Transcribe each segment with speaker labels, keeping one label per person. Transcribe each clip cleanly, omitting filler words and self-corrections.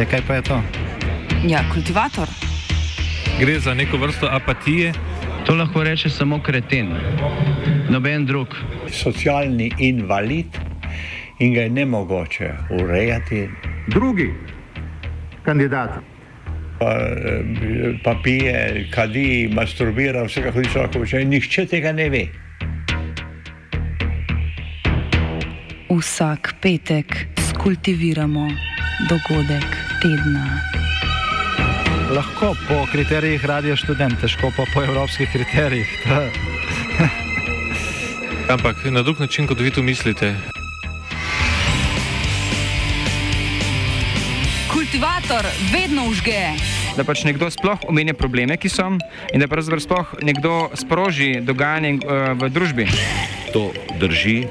Speaker 1: Kaj pa je to?
Speaker 2: Ja, kultivator.
Speaker 3: Gre za neko vrsto apatije.
Speaker 4: To lahko reče samo kreten, noben drug.
Speaker 5: Socialni invalid in ga je nemogoče urejati.
Speaker 6: Drugi kandidat.
Speaker 5: Pa pije, kadi, masturbira, vse kako se lahko počne. Nihče tega ne ve.
Speaker 2: Vsak petek skultiviramo dogodek tedna.
Speaker 1: Lahko po kriterijih Radio Študent, težko pa po evropskih kriterijih.
Speaker 3: Ampak na drug način, kot vi to mislite.
Speaker 2: Kultivator vedno užge.
Speaker 7: Da pač nekdo sploh omenja probleme, ki so, in da pravzaprav sploh nekdo sproži dogajanje v družbi.
Speaker 8: To drži.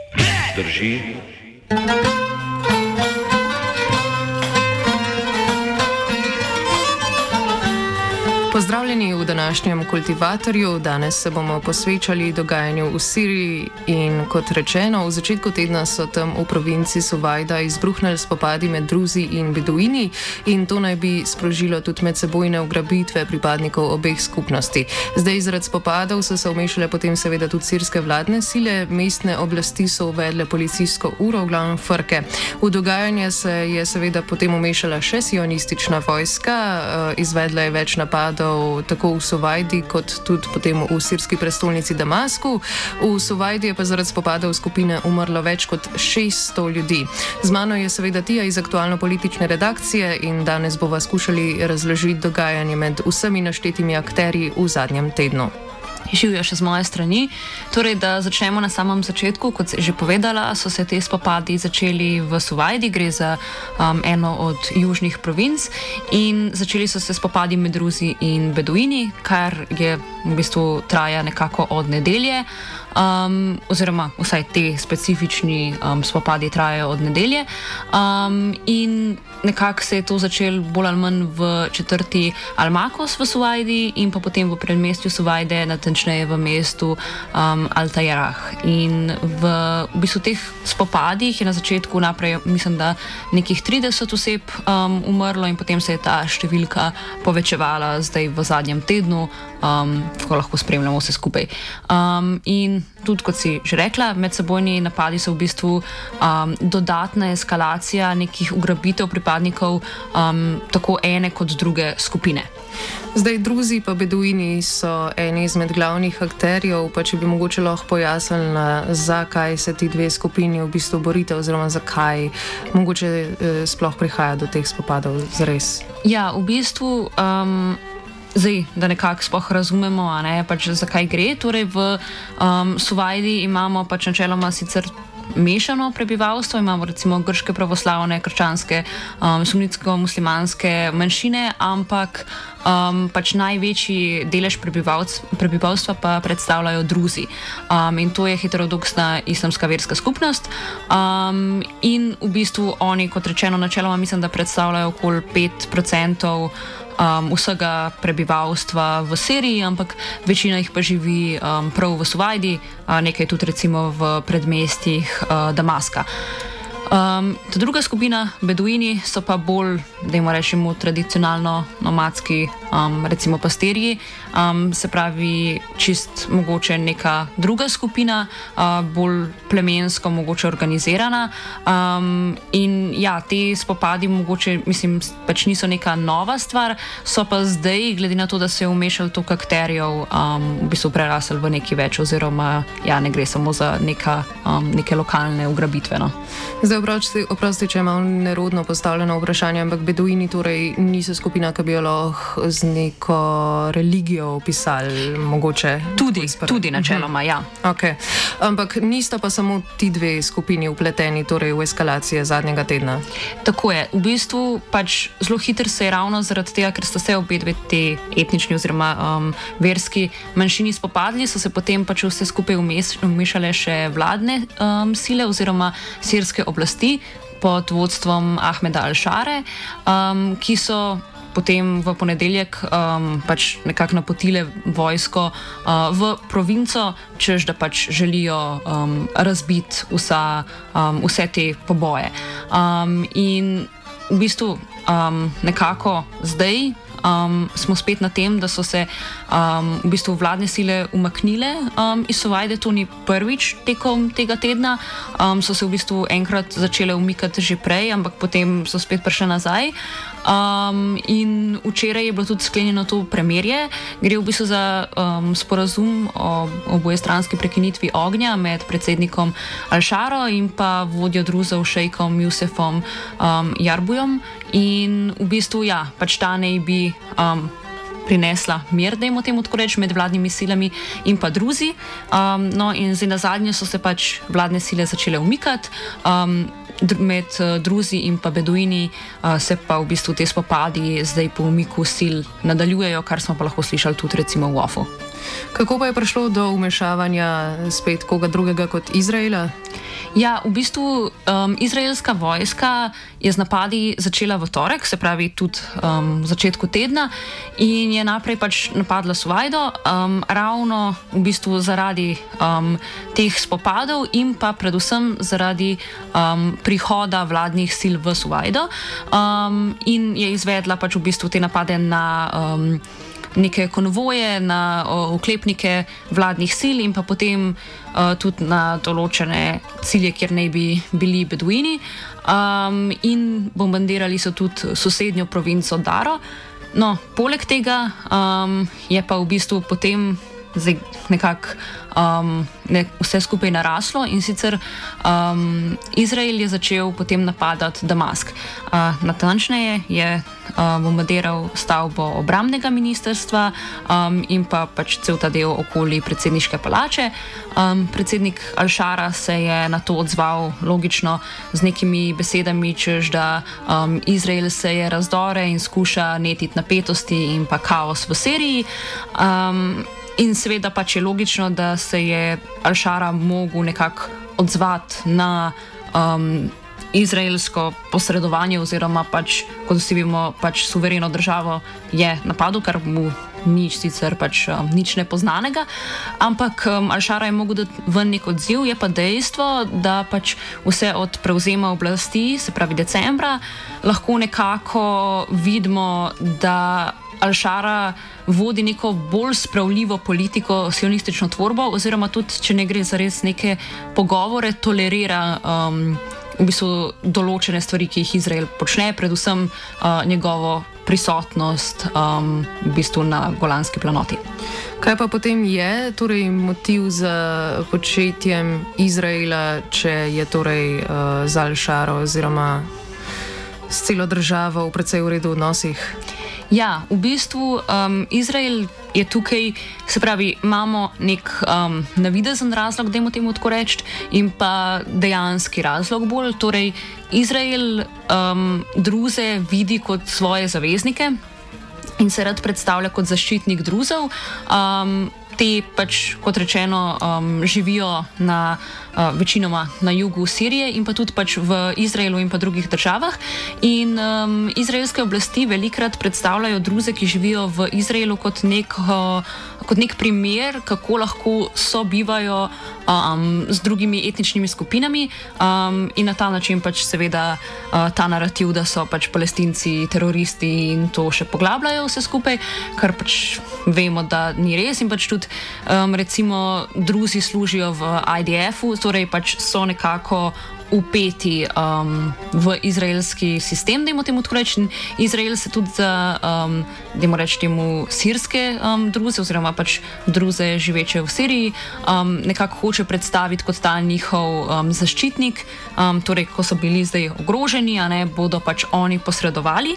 Speaker 9: Pozdravljeni v današnjem Kultivatorju. Danes se bomo posvečali dogajanju v Siriji in kot rečeno, v začetku tedna so tam v provinci Suvajda izbruhnili spopadi med Druzi in Beduini in to naj bi sprožilo tudi medsebojne ugrabitve pripadnikov obeh skupnosti. Zdaj zaradi spopadov so se vmešale potem seveda tudi sirske vladne sile, mestne oblasti so uvedle policijsko uro, v glavnem frke. V dogajanje se je seveda potem vmešala še sionistična vojska, izvedla je več napadov tako v Suvajdi kot tudi potem v sirski prestolnici Damasku. V Suvajdi je pa zaradi spopadov skupine umrlo več kot 600 ljudi. Z mano je seveda Tija iz aktualno-politične redakcije in danes bova skušali razložiti dogajanje med vsemi naštetimi akterji v zadnjem tednu.
Speaker 10: Živijo še z moje strani. Torej, da začnemo na samem začetku. Kot že povedala, so se te spopadi začeli v Suvajdi, gre za eno od južnih provinc in začeli so se spopadi med Druzi in Beduini, kar je v bistvu traja nekako od nedelje. Oziroma vsaj te specifični spopadi trajajo od nedelje in nekako se je to začelo bolj ali manj v četrti Al-Makos v Suvajdi in pa potem v predmestju Suvajde, natančneje v mestu Al-Tajarah. In v bistvu teh spopadih je na začetku naprej, mislim, da nekih 30 oseb umrlo in potem se je ta številka povečevala zdaj v zadnjem tednu, ko lahko spremljamo vse skupaj. In tudi, kot si že rekla, medsebojni napadi so v bistvu dodatna eskalacija nekih ugrabitev pripadnikov tako ene kot druge skupine.
Speaker 9: Zdaj, Druzi pa Beduini so eni izmed glavnih akterjev, pa če bi mogoče lahko pojasnila, zakaj se ti dve skupini v bistvu borite oziroma zakaj mogoče sploh prihaja do teh spopadov zares.
Speaker 10: Ja, v bistvu zdaj, da nekako sploh razumemo, pač zakaj gre. Torej v Suvajdi imamo pač načeloma sicer mešano prebivalstvo, imamo recimo grške pravoslavne, krščanske, sunnitsko-muslimanske manjšine, ampak pač največji delež prebivalstva pa predstavljajo Druzi. In to je heterodoksna islamska verska skupnost. In v bistvu oni, kot rečeno, načeloma mislim, da predstavljajo okoli 5% vsega prebivalstva v Siriji, ampak večina jih pa živi prav v Suvajdi, nekaj tudi recimo v predmestjih Damaska. Ta druga skupina, Beduini, so pa bolj, dajmo rečemo, tradicionalno nomadski, recimo pastirji, se pravi čist mogoče neka druga skupina, bolj plemensko mogoče organizirana. In ja, te spopadi mogoče, mislim, pač niso neka nova stvar, so pa zdaj, glede na to, da se je vmešal toliko akterjev, v bistvu prerasel v nekaj več, oziroma ja, ne gre samo za neke lokalne ugrabitve. No.
Speaker 9: Zdaj, oprosti, če je malo nerodno postavljeno vprašanje, ampak Beduini torej niso skupina, ki bi jo lahko z neko religijo opisali, mogoče?
Speaker 10: Tudi načeloma, ja.
Speaker 9: Okay. Ampak nista pa samo ti dve skupini vpleteni torej v eskalacije zadnjega tedna?
Speaker 10: Tako je. V bistvu pač zelo hitro se je ravno zaradi tega, ker sta se obe dve te etnični oziroma verski manjšini spopadli, so se potem pač vse skupaj vmešale še vladne sile oziroma sirske oblasti pod vodstvom Ahmeda Al-Šare, ki so potem v ponedeljek pač nekako napotile vojsko v provinco, češ da pač želijo razbiti vse te poboje. In v bistvu nekako zdaj smo spet na tem, da so se v bistvu vladne sile umaknile iz Suvajde. To ni prvič tekom tega tedna. So se v bistvu enkrat začele umikati že prej, ampak potem so spet prišle nazaj. In včeraj je bilo tudi sklenjeno to premirje. Gre v bistvu za sporazum o obojestranski prekinitvi ognja med predsednikom Al-Šaro in pa vodjo druzov šejkom Jusefom Jarbujom. In v bistvu, ja, pač ta naj bi prinesla mir, dajmo temu tako reči, med vladnimi silami in pa druzi. No in zdaj na zadnje so se pač vladne sile začele umikati. Med druzi in pa beduini se pa v bistvu te spopadi zdaj po umiku sil nadaljujejo, kar smo pa lahko slišali tudi recimo v OFU.
Speaker 9: Kako pa je prišlo do vmešavanja spet koga drugega kot Izraela?
Speaker 10: Ja, v bistvu izraelska vojska je z napadi začela v torek, se pravi tudi v začetku tedna, in je naprej pač napadla Suvajdo, ravno v bistvu zaradi teh spopadov in pa predvsem zaradi prihoda vladnih sil v Suvajdo, in je izvedla pač v bistvu te napade na neke konvoje, na oklepnike vladnih sil in pa potem tudi na določene cilje, kjer naj bi bili beduini, in bombardirali so tudi sosednjo provinco Daro. No, poleg tega je pa v bistvu potem nekako vse skupaj naraslo, in sicer Izrael je začel potem napadati Damask. Natančneje je bombardiral stavbo obrambnega ministrstva in pa pač cel ta del okoli predsedniške palače. Predsednik Al-Šara se je na to odzval logično z nekimi besedami, češ da Izrael se je razdore in skuša netiti napetosti in pa kaos v Siriji. In seveda pač je logično, da se je Al-Šara mogel nekako odzvati na izraelsko posredovanje, oziroma pač, kot vsi vemo, pač suvereno državo je napadel, kar mu nič sicer pač nič nepoznanega, ampak Al-Šara je mogel dati ven nek odziv. Je pa dejstvo, da pač vse od prevzema oblasti, se pravi decembra, lahko nekako vidimo, da Al-Šara vodi neko bolj spravljivo politiko, sionistično tvorbo, oziroma tudi, če ne gre za res neke pogovore, tolerira v bistvu določene stvari, ki jih Izrael počne, predvsem njegovo prisotnost v bistvu na Golanski planoti.
Speaker 9: Kaj pa potem je torej motiv za početjem Izraela, če je torej za Al-Šaro oziroma s celo državo v precej v redu odnosih?
Speaker 10: Ja, v bistvu Izrael je tukaj, se pravi, imamo nek navidezen razlog, dajmo temu tako reči, in pa dejanski razlog bolj. Torej, Izrael druze vidi kot svoje zaveznike in se rad predstavlja kot zaščitnik druzov. Te pač, kot rečeno, živijo večinoma na jugu Sirije in pa tudi pač v Izraelu in pa drugih državah. In izraelske oblasti velikrat predstavljajo druze, ki živijo v Izraelu, kot nek primer, kako lahko sobivajo z drugimi etničnimi skupinami, in na ta način pač seveda ta narativ, da so pač Palestinci teroristi, in to še poglabljajo vse skupaj, kar pač vemo, da ni res. In pač tudi recimo druzi služijo v IDF-u, torej pač so nekako upeti v izraelski sistem, dajmo temu tako reči. Izrael se tudi za, dajmo reči temu, sirske druze, oziroma pač druze živeče v Siriji, nekako hoče predstaviti kot ta njihov zaščitnik. Torej, ko so bili zdaj ogroženi, a ne, bodo pač oni posredovali.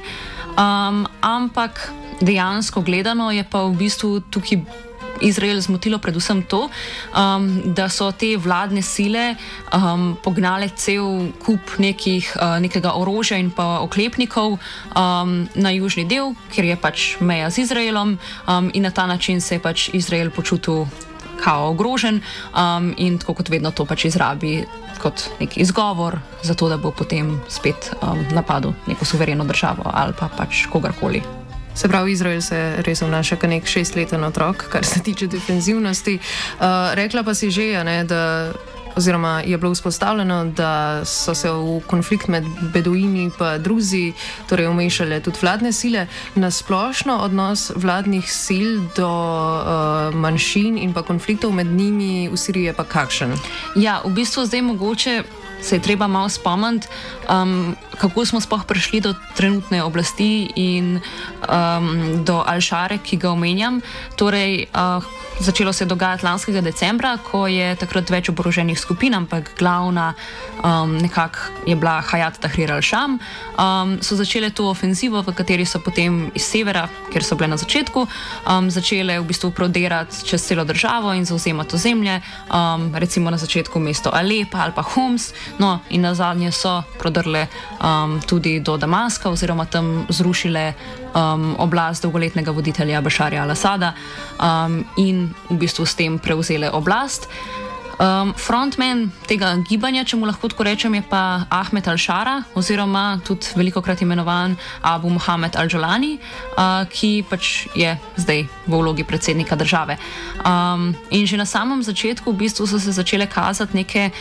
Speaker 10: Ampak dejansko gledano je pa v bistvu tukaj Izrael zmotilo predvsem to, da so te vladne sile pognale cel kup nekega orožja in pa oklepnikov na južni del, kjer je pač meja z Izraelom, in na ta način se je pač Izrael počutil kao ogrožen, in tako kot vedno to pač izrabi kot nek izgovor za to, da bo potem spet napadel neko suvereno državo ali pa pač kogarkoli.
Speaker 9: Se pravi, Izrael se res vnaša kot nek 6-leten otrok, kar se tiče defenzivnosti. Rekla pa si že, ne, da oziroma je bilo vzpostavljeno, da so se v konflikt med beduini in druzi torej umešale tudi vladne sile. Na splošno odnos vladnih sil do manjšin in pa konfliktov med njimi v Siriji je pa kakšen?
Speaker 10: Ja, v bistvu zdaj mogoče se je treba malo spomniti, kako smo sploh prišli do trenutne oblasti in do Al-Share, ki ga omenjam. Torej, začelo se je dogajati lanskega decembra, ko je takrat več oboroženih skupin, ampak glavna nekako je bila Hayat Tahrir al-Sham. So začele to ofenzivo, v kateri so potem iz severa, kjer so bile na začetku, začele v bistvu prodirati čez celo državo in zauzemati ozemlje, recimo na začetku mesto Alep ali pa Homs, no in na zadnje so prodrle tudi do Damaska oziroma tam zrušile oblast dolgoletnega voditelja Bašarja al-Asada in v bistvu s tem prevzele oblast. Frontman tega gibanja, če mu lahko tako rečem, je pa Ahmed al-Shara oziroma tudi velikokrat imenovan Abu Muhammad al-Jolani, ki pač je zdaj v vlogi predsednika države. In že na samem začetku v bistvu so se začele kazati neke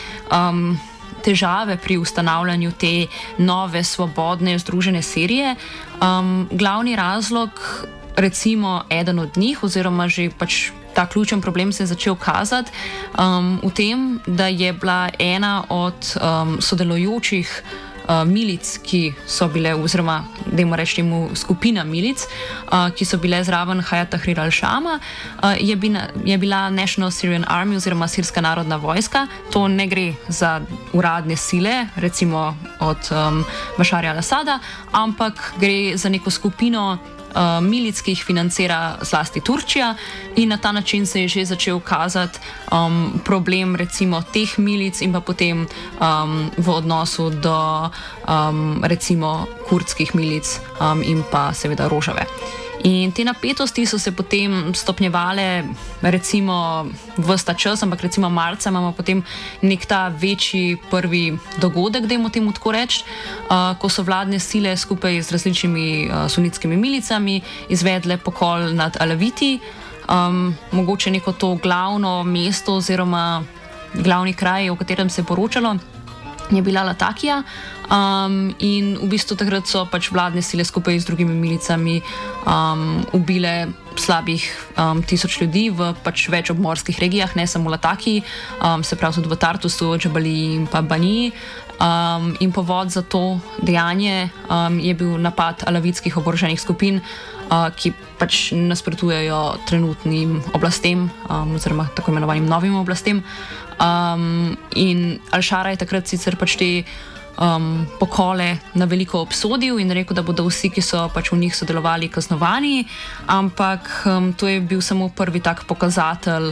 Speaker 10: težave pri ustanavljanju te nove, svobodne, združene Sirije. Glavni razlog, recimo eden od njih, oziroma že pač ta ključen problem se je začel kazati v tem, da je bila ena od sodelujočih milic, ki so bile, oziroma dajmo reči mu skupina milic, ki so bile zraven Hayat Tahrir al-Shama, je bila National Syrian Army oziroma Sirska narodna vojska. To ne gre za uradne sile, recimo od Bašarja al-Asada, ampak gre za neko skupino milic, ki jih financira zlasti Turčija, in na ta način se je že začel kazati problem recimo teh milic in pa potem v odnosu do recimo kurdskih milic in pa seveda Rožave. In te napetosti so se potem stopnjevale recimo ves ta čas, ampak recimo marca imamo potem nek ta večji prvi dogodek, dajmo temu tako reči, ko so vladne sile skupaj z različnimi sunitskimi milicami izvedle pokol nad Alaviti. Mogoče neko to glavno mesto oziroma glavni kraj, o katerem se je poročalo, je bila Latakija. In v bistvu takrat so pač vladne sile skupaj z drugimi milicami ubile slabih 1000 ljudi v pač več obmorskih regijah, ne samo Latakiji, se pravi tudi v Tartusu, Džabaliji in pa Baniji. In povod za to dejanje je bil napad alavitskih oboroženih skupin, ki pač nasprotujejo trenutnim oblastem oziroma tako imenovanim novim oblastem. In Al-Shara je takrat sicer pač te pokole na veliko obsodil in rekel, da bodo vsi, ki so pač v njih sodelovali, kaznovani, ampak to je bil samo prvi tak pokazatelj,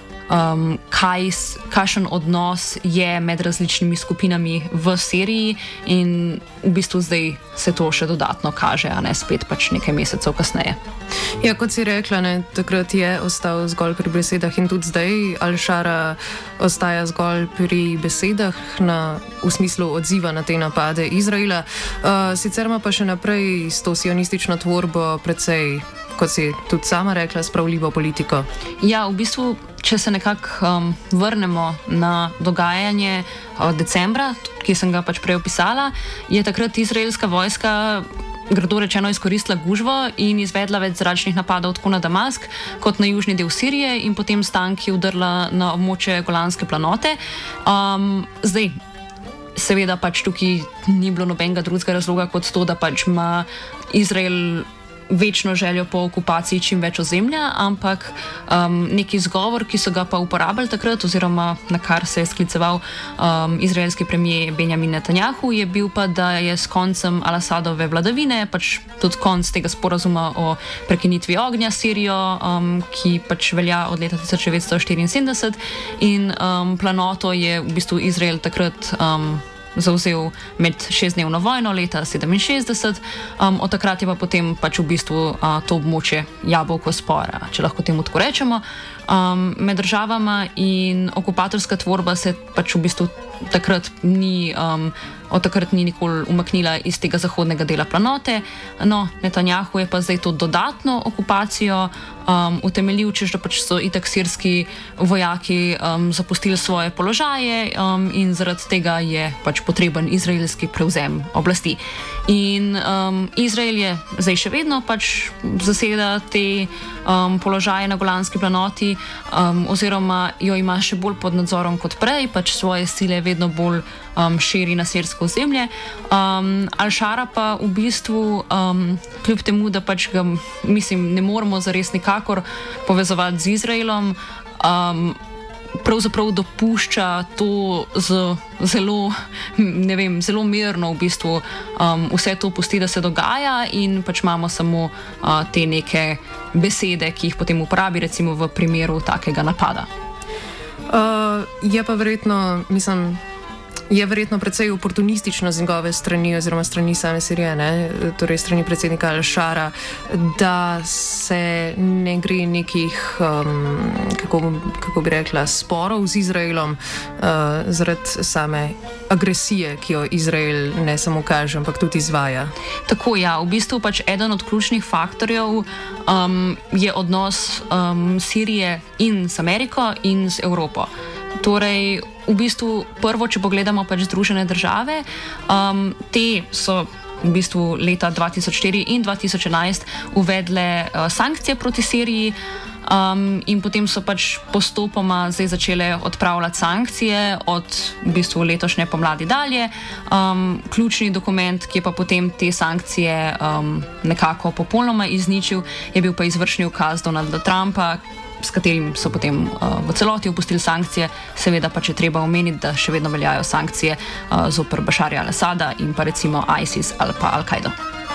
Speaker 10: kakšen odnos je med različnimi skupinami v Siriji, in v bistvu zdaj se to še dodatno kaže, a ne spet pač nekaj mesecev kasneje.
Speaker 9: Ja, kot si rekla, ne, takrat je ostal zgolj pri besedah in tudi zdaj Al-Shara ostaja zgolj pri besedah v smislu odziva na te napade Izraela. Sicer ima pa še naprej s to sionistično tvorbo precej, kot si tudi sama rekla, spravljivo politiko.
Speaker 10: Ja, v bistvu, če se nekako vrnemo na dogajanje decembra, ki sem ga pač prej opisala, je takrat izraelska vojska grdo rečeno izkoristila gužvo in izvedla več zračnih napadov tako na Damask kot na južni del Sirije in potem s tanki vdrla na območje Golanske planote. Zdaj, seveda pač tukaj ni bilo nobenega drugega razloga kot to, da pač ima Izrael večno željo po okupaciji čim več ozemlja, ampak neki izgovor, ki so ga pa uporabljali takrat, oziroma na kar se je skliceval izraelski premijer Benjamin Netanjahu, je bil pa, da je s koncem Al-Asadove vladavine pač tudi konc tega sporazuma o prekinitvi ognja s Sirijo, ki pač velja od leta 1974, in planoto je v bistvu Izrael takrat zauzel med 6-dnevno vojno leta 1967, od takrat je pa potem pač v bistvu to območje jabolko spora, če lahko temu tako rečemo, med državama, in okupatorska tvorba se pač v bistvu takrat ni od takrat ni nikoli umaknila iz tega zahodnega dela planote. No, Netanjahu je pa zdaj to dodatno okupacijo utemeljil, češ da pač so itak sirski vojaki zapustili svoje položaje in zaradi tega je pač potreben izraelski prevzem oblasti. In Izrael je zdaj še vedno pač zaseda te položaje na Golanski planoti oziroma jo ima še bolj pod nadzorom kot prej, pač svoje sile vedno bolj širi na sirsko ozemlje. Al-Šara pa v bistvu, kljub temu, da pač ga, mislim, ne moremo zares nikakor povezovati z Izraelom, pravzaprav dopušča to z zelo, ne vem, zelo mirno v bistvu vse to pusti, da se dogaja in pač imamo samo te neke besede, ki jih potem uporabi recimo v primeru takega napada.
Speaker 9: Je pa verjetno, mislim, je verjetno precej oportunistično z njegove strani oziroma strani same Sirije, torej strani predsednika Al-Šara, da se ne gre nekih, kako bi rekla, sporov z Izraelom zaradi same agresije, ki jo Izrael ne samo kaže, ampak tudi izvaja.
Speaker 10: Tako, ja, v bistvu pač eden od ključnih faktorjev je odnos Sirije in z Ameriko in z Evropo. Torej, v bistvu prvo, če pogledamo pač Združene države, te so v bistvu leta 2004 in 2011 uvedle sankcije proti Siriji in potem so pač postopoma zdaj začele odpravljati sankcije od v bistvu letošnje pomladi dalje. Ključni dokument, ki je pa potem te sankcije nekako popolnoma izničil, je bil pa izvršni ukaz Donalda Trumpa, s katerim so potem v celoti opustili sankcije. Seveda pa če treba omeniti, da še vedno veljajo sankcije zoper Bašarja al-Asada in pa recimo ISIS ali pa Al-Kaido.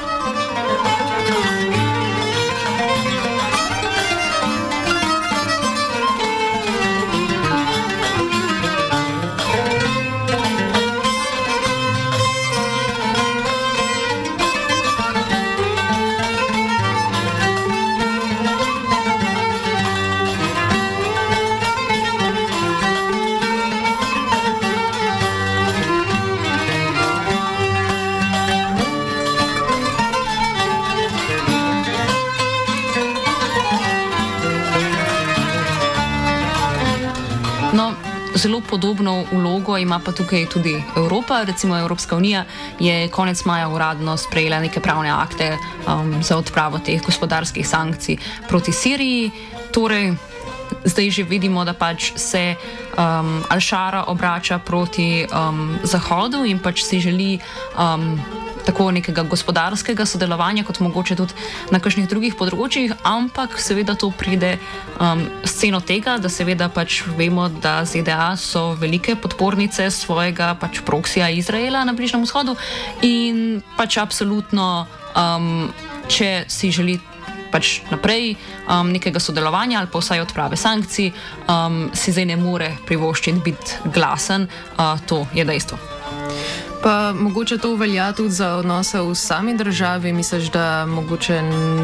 Speaker 10: Zelo podobno vlogo ima pa tukaj tudi Evropa. Recimo Evropska unija je konec maja uradno sprejela neke pravne akte za odpravo teh gospodarskih sankcij proti Siriji. Torej, zdaj že vidimo, da pač se Al-Šara obrača proti Zahodu in pač si želi tako nekega gospodarskega sodelovanja, kot mogoče tudi na kakšnih drugih področjih, ampak seveda to pride s ceno tega, da seveda pač vemo, da ZDA so velike podpornice svojega pač proksija Izraela na Bližnjem vzhodu in pač absolutno, če si želi pač naprej nekega sodelovanja ali pa vsaj odprave sankcij, si zdaj ne more privoščiti biti glasen, to je dejstvo.
Speaker 9: Pa mogoče to velja tudi za odnose v sami državi, misliš, da mogoče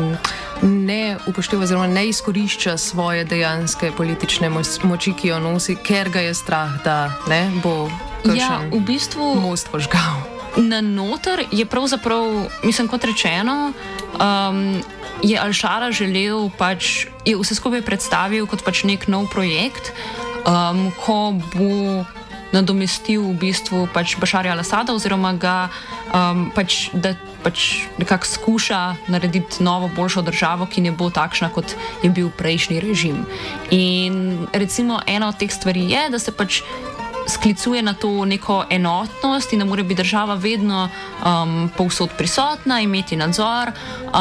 Speaker 9: ne upošteva oziroma ne izkorišča svoje dejanske politične moči, ki jo nosi, ker ga je strah, da ne bo kakšen
Speaker 10: v bistvu
Speaker 9: most požgal.
Speaker 10: Na noter je pravzaprav, mislim, kot rečeno, je Al-Šara želel pač, je vse skupaj predstavil kot pač nek nov projekt, ko bo nadomestil v bistvu pač Bašarja al-Asada oziroma ga pač, da pač nekako skuša narediti novo, boljšo državo, ki ne bo takšna, kot je bil prejšnji režim. In recimo ena od teh stvari je, da se pač sklicuje na to neko enotnost in da mora biti država vedno povsod prisotna, imeti nadzor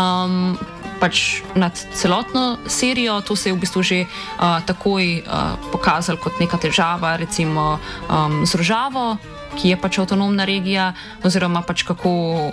Speaker 10: pač nad celotno Sirijo. To se je v bistvu že takoj pokazalo kot neka težava, recimo z Rojavo, ki je pač avtonomna regija, oziroma pač kako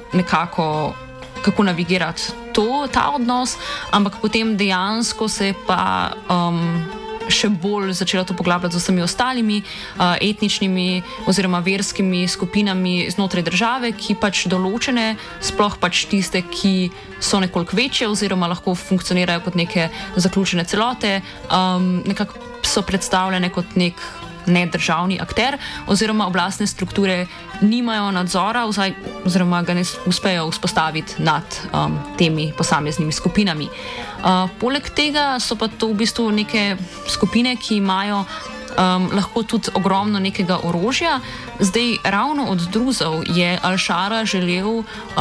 Speaker 10: navigirati ta odnos, ampak potem dejansko se je pa še bolj začelo to poglabljati z vsemi ostalimi etničnimi oziroma verskimi skupinami znotraj države, ki pač določene, sploh pač tiste, ki so nekoliko večje oziroma lahko funkcionirajo kot neke zaključene celote, nekako so predstavljene kot nek nedržavni akter, oziroma oblastne strukture nimajo nadzora oziroma ga ne uspejo vzpostaviti nad temi posameznimi skupinami. Poleg tega so pa to v bistvu neke skupine, ki imajo lahko tudi ogromno nekega orožja. Zdaj, ravno od Druzov je Al-Šara želel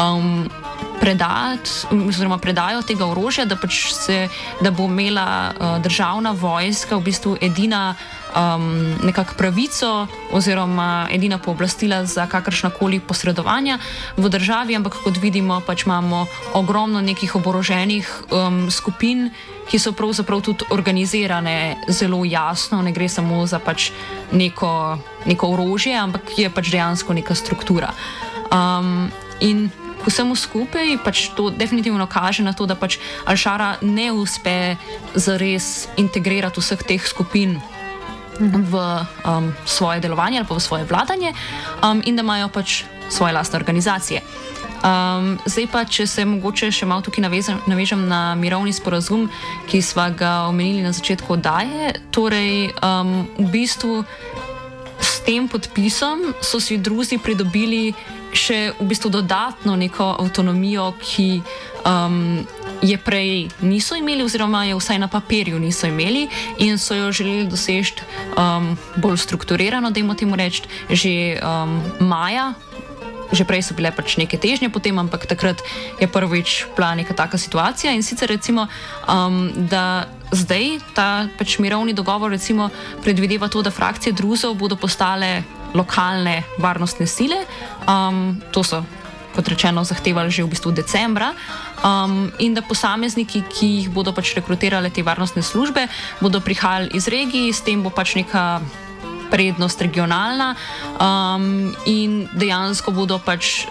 Speaker 10: predajo tega orožja, da bo imela državna vojska v bistvu edina nekako pravico oziroma edina pooblastila za kakršnakoli posredovanja v državi, ampak kot vidimo, pač imamo ogromno nekih oboroženih skupin, ki so pravzaprav tudi organizirane zelo jasno, ne gre samo za pač neko orožje, ampak je pač dejansko neka struktura. In vsemu skupaj pač to definitivno kaže na to, da pač Al-Šara ne uspe zares integrirati vseh teh skupin v svoje delovanje ali pa v svoje vladanje in da imajo pač svoje lastne organizacije. Zdaj pa, če se mogoče še malo tukaj navežem na mirovni sporazum, ki sva ga omenili na začetku oddaje, torej v bistvu s tem podpisom so si Druzi pridobili še v bistvu dodatno neko avtonomijo, ki je prej niso imeli oziroma je vsaj na papirju niso imeli in so jo želeli doseči bolj strukturirano, dajmo temu reči, že maja. Že prej so bile pač neke težnje potem, ampak takrat je prvič bila neka taka situacija in sicer recimo, da zdaj ta pač mirovni dogovor recimo predvideva to, da frakcije Druzov bodo postale lokalne varnostne sile. To so, kot rečeno, zahtevali že v bistvu decembra. In da posamezniki, ki jih bodo pač rekrutirale te varnostne službe, bodo prihajali iz regij, s tem bo pač neka prednost regionalna in dejansko bodo pač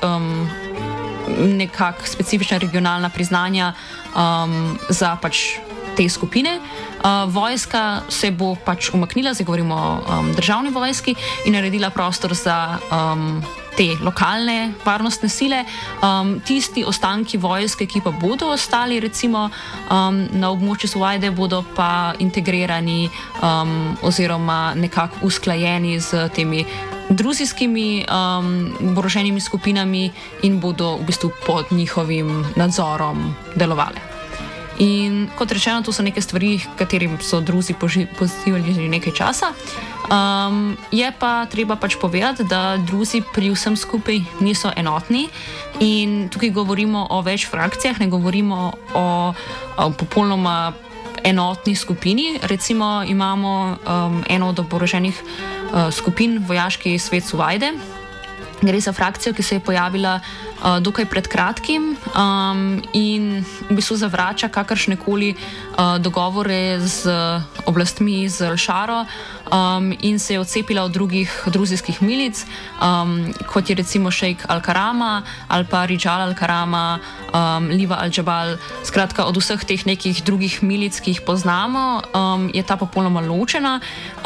Speaker 10: nekak specifična regionalna priznanja za pač te skupine. Vojska se bo pač umaknila, zdaj govorimo o državni vojski, in naredila prostor za te lokalne varnostne sile. Tisti ostanki vojske, ki pa bodo ostali recimo na območju Suvajde, bodo pa integrirani oziroma nekako usklajeni z temi druzijskimi oboroženimi skupinami in bodo v bistvu pod njihovim nadzorom delovale. In kot rečeno, to so neke stvari, katerim so Druzi pozivali že nekaj časa. Je pa treba pač povedati, da Druzi pri vsem skupaj niso enotni in tukaj govorimo o več frakcijah, ne govorimo o popolnoma enotni skupini. Recimo imamo eno od oboroženih skupin, vojaški svet Suvajde. Gre za frakcijo, ki se je pojavila dokaj pred kratkim in v bistvu zavrača kakršnekoli dogovore z oblastmi, z Al-Šaro in se je odcepila od drugih druzijskih milic, kot je recimo Šejk Al-Karama ali pa Rijal Al-Karama, Liva Al-Jabal. Skratka, od vseh teh nekih drugih milic, ki jih poznamo, je ta popolnoma ločena.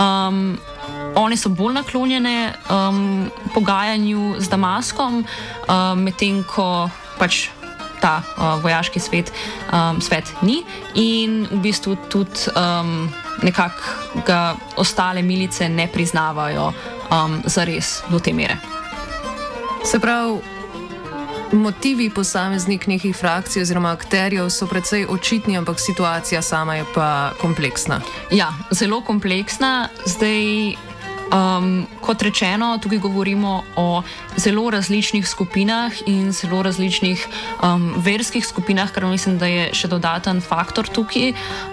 Speaker 10: One so bolj naklonjene pogajanju z Damaskom, medtem ko pač ta vojaški svet ni in v bistvu tudi nekako ga ostale milice ne priznavajo zares do te mere.
Speaker 9: Se pravi, motivi posameznih nekih frakcij oziroma akterjev so precej očitni, ampak situacija sama je pa kompleksna.
Speaker 10: Ja, zelo kompleksna. Zdaj, kot rečeno, tukaj govorimo o zelo različnih skupinah in zelo različnih verskih skupinah, kar mislim, da je še dodaten faktor tukaj,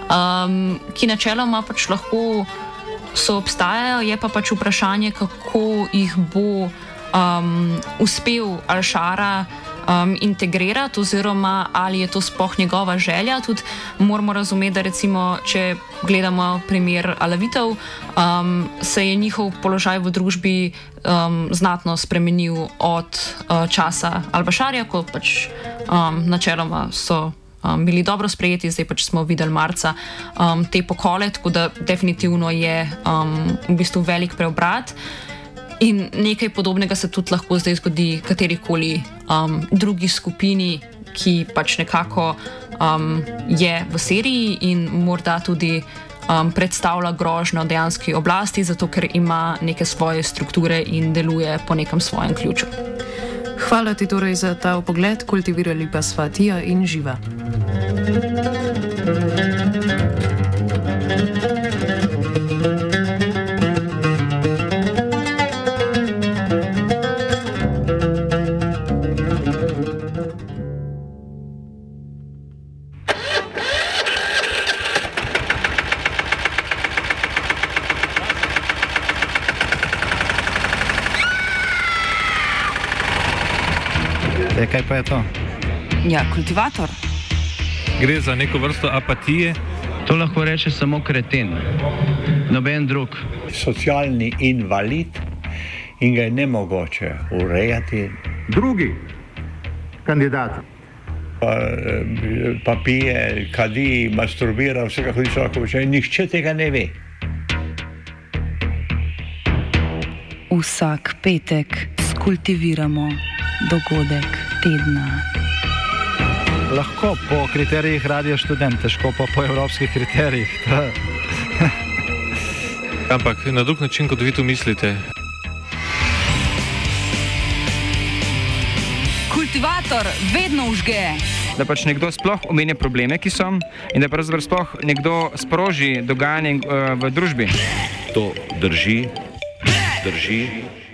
Speaker 10: ki načeloma pač lahko soobstajajo, je pa pač vprašanje, kako jih bo uspel Al-Šara integrirati oziroma ali je to sploh njegova želja. Tudi moramo razumeti, da recimo, če gledamo primer Alavitov, se je njihov položaj v družbi znatno spremenil od časa Al-Bašarja, ko pač načeloma so bili dobro sprejeti, zdaj pač smo videli marca te pokole, tako da definitivno je v bistvu velik preobrat. In nekaj podobnega se tudi lahko zdaj zgodi katerikoli drugi skupini, ki pač nekako je v Siriji in morda tudi predstavlja grožnjo dejanski oblasti, zato ker ima neke svoje strukture in deluje po nekem svojem ključu.
Speaker 9: Hvala ti torej za ta vpogled, kultivirali pa sva Tija in Živa.
Speaker 1: Kaj pa je to?
Speaker 2: Ja, kultivator.
Speaker 3: Gre za neko vrsto apatije.
Speaker 4: To lahko reče samo kreten, noben drug.
Speaker 5: Socialni invalid in ga je nemogoče urejati.
Speaker 6: Drugi kandidat.
Speaker 5: Pa pije, kadi, masturbira, vse kako človek počne. Nihče tega ne ve.
Speaker 2: Vsak petek skultiviramo dogodek tedna.
Speaker 1: Lahko po kriterijih Radio Študent, težko pa po evropskih kriterijih.
Speaker 3: Ampak na drug način, kot vi tu mislite.
Speaker 2: Kultivator vedno vžge.
Speaker 7: Da pač nekdo sploh omenja probleme, ki so, in da pravzaprav sploh nekdo sproži dogajanje v družbi.
Speaker 8: To drži.